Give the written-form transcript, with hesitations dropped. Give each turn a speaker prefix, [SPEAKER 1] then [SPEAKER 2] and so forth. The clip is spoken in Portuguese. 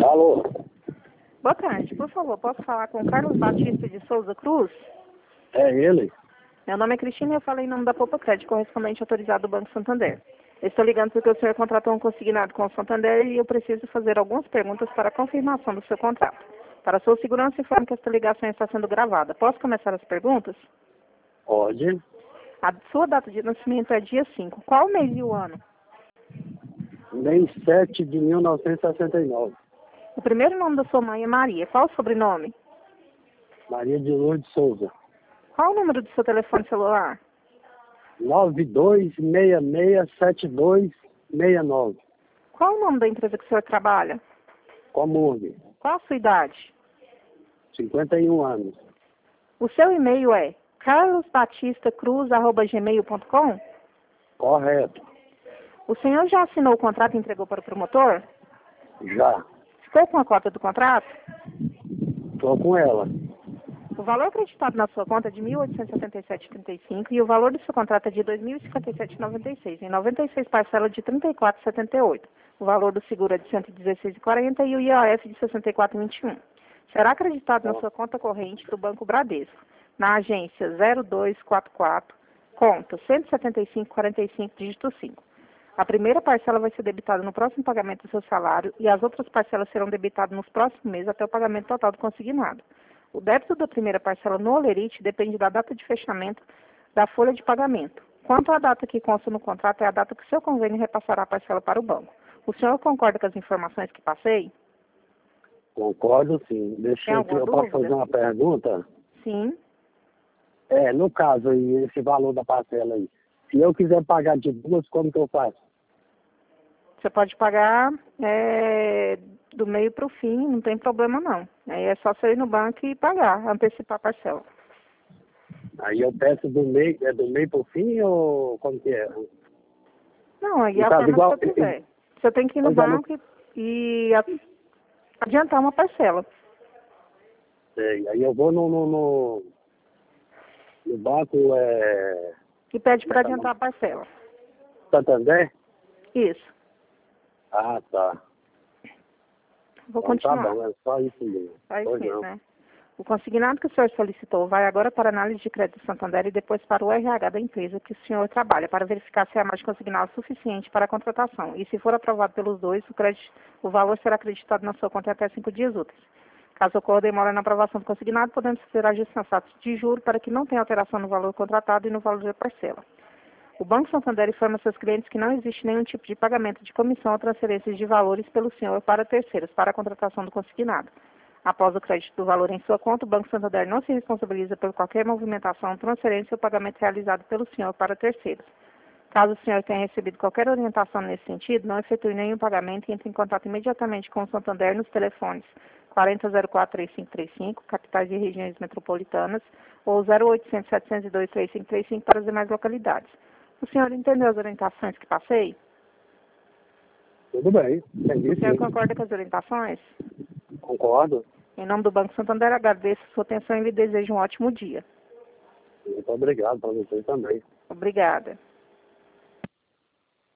[SPEAKER 1] Alô?
[SPEAKER 2] Boa tarde. Por favor, posso falar com Carlos Batista de Souza Cruz?
[SPEAKER 1] É ele?
[SPEAKER 2] Meu nome é Cristina e eu falei em nome da Poupa Crédito, correspondente autorizado do Banco Santander. Eu estou ligando porque o senhor contratou um consignado com o Santander e eu preciso fazer algumas perguntas para a confirmação do seu contrato. Para sua segurança, informo que esta ligação está sendo gravada. Posso começar as perguntas?
[SPEAKER 1] Pode.
[SPEAKER 2] A sua data de nascimento é dia 5. Qual o mês e o ano?
[SPEAKER 1] Mês 7 de 1969.
[SPEAKER 2] O primeiro nome da sua mãe é Maria. Qual o sobrenome?
[SPEAKER 1] Maria de Lourdes Souza.
[SPEAKER 2] Qual o número do seu telefone celular?
[SPEAKER 1] 92667269.
[SPEAKER 2] Qual o nome da empresa que o senhor trabalha?
[SPEAKER 1] Comungue.
[SPEAKER 2] Qual a sua idade?
[SPEAKER 1] 51 anos.
[SPEAKER 2] O seu e-mail é carlosbatistacruz@gmail.com?
[SPEAKER 1] Correto.
[SPEAKER 2] O senhor já assinou o contrato e entregou para o promotor?
[SPEAKER 1] Já.
[SPEAKER 2] Ficou com a cópia do contrato?
[SPEAKER 1] Estou com ela.
[SPEAKER 2] O valor acreditado na sua conta é de R$ 1.877,35 e o valor do seu contrato é de R$ 2.057,96, em 96 parcelas de R$ 34,78. O valor do seguro é de R$ 116,40 e o IOF de R$ 64,21. Será acreditado na sua conta corrente do Banco Bradesco, na agência 0244, conta 175,45, dígito 5. A primeira parcela vai ser debitada no próximo pagamento do seu salário e as outras parcelas serão debitadas nos próximos meses até o pagamento total do consignado. O débito da primeira parcela no Olerite depende da data de fechamento da folha de pagamento. Quanto à data que consta no contrato, é a data que o seu convênio repassará a parcela para o banco. O senhor concorda com as informações que passei?
[SPEAKER 1] Concordo, sim. Deixa eu posso fazer uma pergunta?
[SPEAKER 2] Sim.
[SPEAKER 1] No caso aí, esse valor da parcela aí. Se eu quiser pagar de duas, como que eu faço?
[SPEAKER 2] Você pode pagar do meio para o fim, não tem problema não. Aí é só você ir no banco e pagar, antecipar a parcela.
[SPEAKER 1] Aí eu peço do meio pro fim ou como que é?
[SPEAKER 2] Não, aí
[SPEAKER 1] No
[SPEAKER 2] é a
[SPEAKER 1] caso,
[SPEAKER 2] forma
[SPEAKER 1] igual,
[SPEAKER 2] que você quiser. Você tem que ir no banco e adiantar uma parcela.
[SPEAKER 1] Sei, aí eu vou no banco
[SPEAKER 2] E pede para adiantar a parcela.
[SPEAKER 1] Santander?
[SPEAKER 2] Isso.
[SPEAKER 1] Ah, tá.
[SPEAKER 2] Vou
[SPEAKER 1] Então tá
[SPEAKER 2] continuar.
[SPEAKER 1] bom, é só isso mesmo.
[SPEAKER 2] Só isso
[SPEAKER 1] Pois
[SPEAKER 2] mesmo,
[SPEAKER 1] não.
[SPEAKER 2] né? O consignado que o senhor solicitou vai agora para a análise de crédito Santander e depois para o RH da empresa que o senhor trabalha, para verificar se a margem consignada é suficiente para a contratação. E se for aprovado pelos dois, o valor será acreditado na sua conta em até 5 dias úteis. Caso ocorra demora na aprovação do consignado, podemos fazer ajustes de juros para que não tenha alteração no valor contratado e no valor da parcela. O Banco Santander informa seus clientes que não existe nenhum tipo de pagamento de comissão ou transferências de valores pelo senhor para terceiros para a contratação do consignado. Após o crédito do valor em sua conta, o Banco Santander não se responsabiliza por qualquer movimentação, transferência ou pagamento realizado pelo senhor para terceiros. Caso o senhor tenha recebido qualquer orientação nesse sentido, não efetue nenhum pagamento e entre em contato imediatamente com o Santander nos telefones 4004-3535, capitais e regiões metropolitanas, ou 0800-702-3535 para as demais localidades. O senhor entendeu as orientações que passei?
[SPEAKER 1] Tudo bem, entendi
[SPEAKER 2] O senhor
[SPEAKER 1] sim.
[SPEAKER 2] concorda com as orientações?
[SPEAKER 1] Concordo.
[SPEAKER 2] Em nome do Banco Santander, agradeço a sua atenção e lhe desejo um ótimo dia.
[SPEAKER 1] Muito obrigado para você também.
[SPEAKER 2] Obrigada.